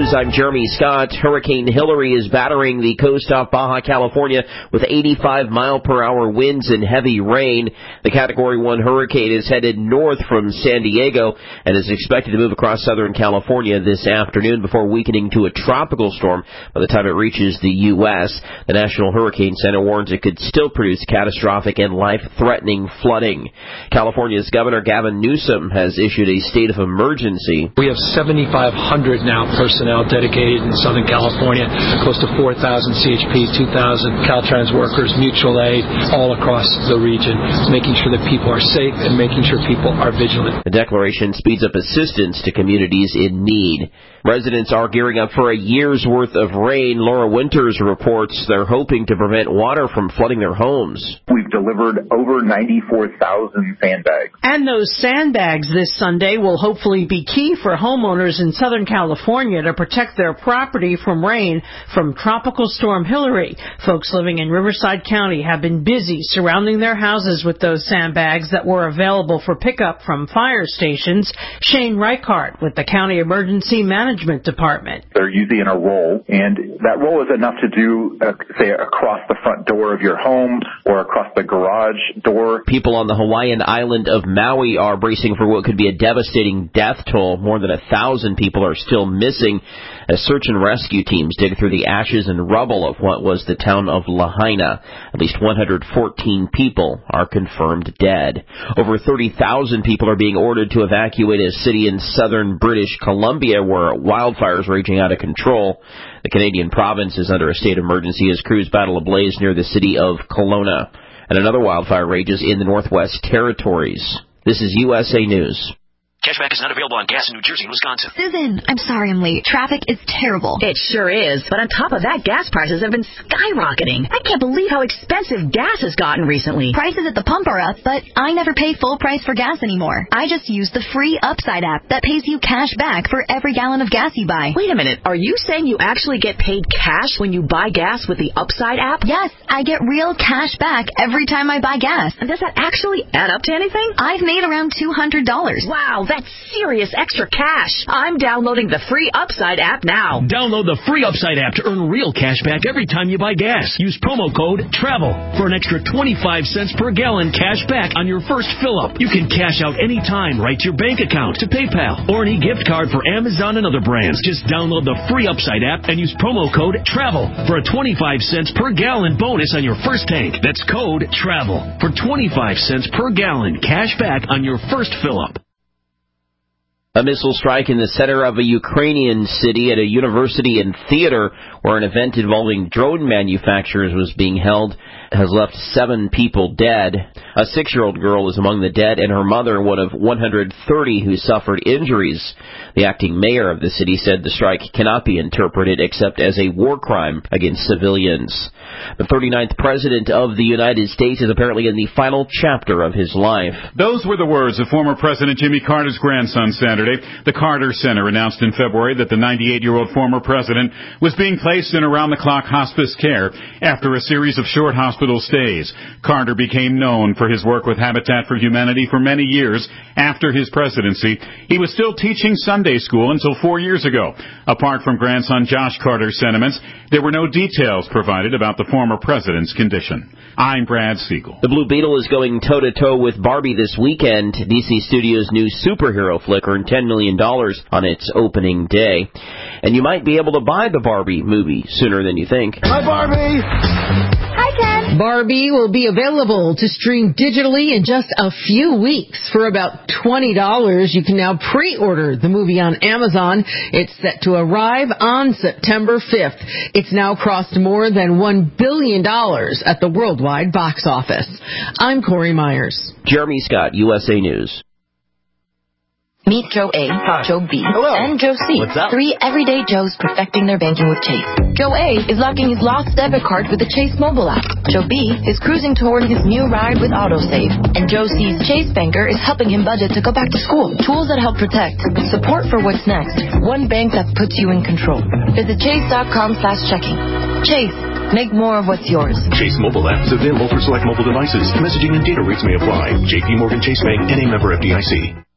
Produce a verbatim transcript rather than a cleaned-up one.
News. I'm Jeremy Scott. Hurricane Hilary is battering the coast off Baja California with eighty-five mile per hour winds and heavy rain. The Category one hurricane is headed north from San Diego and is expected to move across Southern California this afternoon before weakening to a tropical storm by the time it reaches the U S. The National Hurricane Center warns it could still produce catastrophic and life-threatening flooding. California's Governor Gavin Newsom has issued a state of emergency. We have seventy-five hundred now personnel dedicated in Southern California, close to four thousand C H Ps, two thousand Caltrans workers, mutual aid, all across the region, making sure that people are safe and making sure people are vigilant. The declaration speeds up assistance to communities in need. Residents are gearing up for a year's worth of rain. Laura Winters reports they're hoping to prevent water from flooding their homes. We've delivered over ninety-four thousand sandbags. And those sandbags this Sunday will hopefully be key for homeowners in Southern California to protect their property from rain from Tropical Storm Hilary. Folks living in Riverside County have been busy surrounding their houses with those sandbags that were available for pickup from fire stations. Shane Reichart with the County Emergency Management Department. They're usually in a roll, and that roll is enough to do, uh, say, across the front door of your home or across the garage door. People on the Hawaiian island of Maui are bracing for what could be a devastating death toll. More than a thousand people are still missing as search and rescue teams dig through the ashes and rubble of what was the town of Lahaina. At least one hundred fourteen people are confirmed dead. Over thirty thousand people are being ordered to evacuate a city in southern British Columbia where wildfires raging out of control. The Canadian province is under a state of emergency as crews battle a blaze near the city of Kelowna. And another wildfire rages in the Northwest Territories. This is U S A News. Cashback is not available on gas in New Jersey and Wisconsin. Susan, I'm sorry I'm late. Traffic is terrible. It sure is. But on top of that, gas prices have been skyrocketing. I can't believe how expensive gas has gotten recently. Prices at the pump are up, but I never pay full price for gas anymore. I just use the free Upside app that pays you cash back for every gallon of gas you buy. Wait a minute. Are you saying you actually get paid cash when you buy gas with the Upside app? Yes, I get real cash back every time I buy gas. And does that actually add up to anything? I've made around two hundred dollars. Wow, that's serious extra cash. I'm downloading the free Upside app now. Download the free Upside app to earn real cash back every time you buy gas. Use promo code TRAVEL for an extra twenty-five cents per gallon cash back on your first fill-up. You can cash out any time right to your bank account, to PayPal, or any gift card for Amazon and other brands. Just download the free Upside app and use promo code TRAVEL for a twenty-five cents per gallon bonus on your first tank. That's code TRAVEL for twenty-five cents per gallon cash back on your first fill-up. A missile strike in the center of a Ukrainian city at a university and theater where an event involving drone manufacturers was being held has left seven people dead. A six-year-old girl is among the dead and her mother, one of one hundred thirty who suffered injuries. The acting mayor of the city said the strike cannot be interpreted except as a war crime against civilians. The thirty-ninth president of the United States is apparently in the final chapter of his life. Those were the words of former President Jimmy Carter's grandson Saturday. The Carter Center announced in February that the ninety-eight-year-old former president was being placed in around-the-clock hospice care after a series of short hospital stays. Carter became known for his work with Habitat for Humanity for many years after his presidency. He was still teaching Sunday school until four years ago. Apart from grandson Josh Carter's sentiments, there were no details provided about the former president's condition. I'm Brad Siegel. The Blue Beetle is going toe-to-toe with Barbie this weekend. D C Studios' new superhero flick earned ten million dollars on its opening day. And you might be able to buy the Barbie movie sooner than you think. Hi, Barbie! Hi, Ken! Barbie will be available to stream digitally in just a few weeks. For about twenty dollars, you can now pre-order the movie on Amazon. It's set to arrive on September fifth. It's now crossed more than one billion dollars at the worldwide box office. I'm Corey Myers. Jeremy Scott, U S A News. Meet Joe A, Hi. Joe B, Hello. and Joe C. What's up? Three everyday Joes perfecting their banking with Chase. Joe A is locking his lost debit card with the Chase mobile app. Joe B is cruising toward his new ride with AutoSave. And Joe C's Chase banker is helping him budget to go back to school. Tools that help protect. Support for what's next. One bank that puts you in control. Visit chase.com slash checking. Chase. Make more of what's yours. Chase mobile app is available for select mobile devices. Messaging and data rates may apply. J P Morgan Chase Bank, N A member F D I C.